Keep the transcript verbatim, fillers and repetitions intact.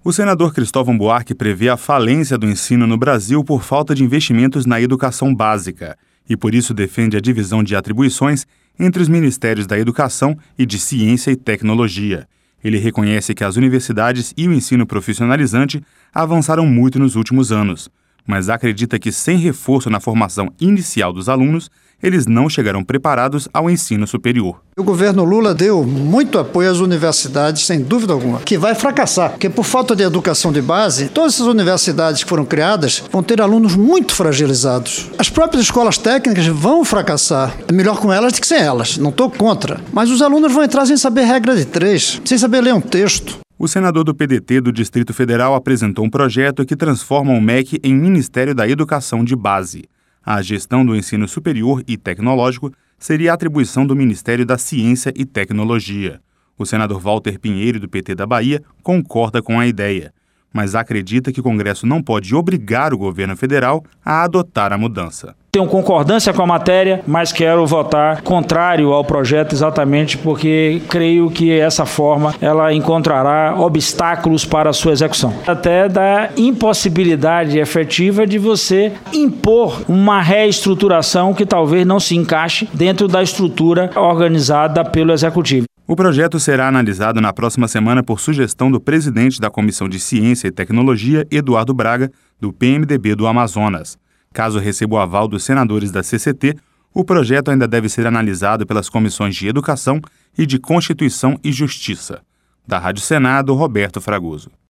O senador Cristóvão Buarque prevê a falência do ensino no Brasil por falta de investimentos na educação básica e, por isso, defende a divisão de atribuições entre os Ministérios da Educação e de Ciência e Tecnologia. Ele reconhece que as universidades e o ensino profissionalizante avançaram muito nos últimos anos, mas acredita que, sem reforço na formação inicial dos alunos, eles não chegarão preparados ao ensino superior. O governo Lula deu muito apoio às universidades, sem dúvida alguma, que vai fracassar, porque por falta de educação de base, todas essas universidades que foram criadas vão ter alunos muito fragilizados. As próprias escolas técnicas vão fracassar. É melhor com elas do que sem elas, não estou contra. Mas os alunos vão entrar sem saber regra de três, sem saber ler um texto. O senador do P D T do Distrito Federal apresentou um projeto que transforma o M E C em Ministério da Educação de Base. A gestão do ensino superior e tecnológico seria a atribuição do Ministério da Ciência e Tecnologia. O senador Walter Pinheiro, do P T da Bahia, concorda com a ideia, mas acredita que o Congresso não pode obrigar o governo federal a adotar a mudança. Tenho concordância com a matéria, mas quero votar contrário ao projeto exatamente porque creio que essa forma ela encontrará obstáculos para a sua execução. Até da impossibilidade efetiva de você impor uma reestruturação que talvez não se encaixe dentro da estrutura organizada pelo Executivo. O projeto será analisado na próxima semana por sugestão do presidente da Comissão de Ciência e Tecnologia, Eduardo Braga, do P M D B do Amazonas. Caso receba o aval dos senadores da C C T, o projeto ainda deve ser analisado pelas comissões de Educação e de Constituição e Justiça. Da Rádio Senado, Roberto Fragoso.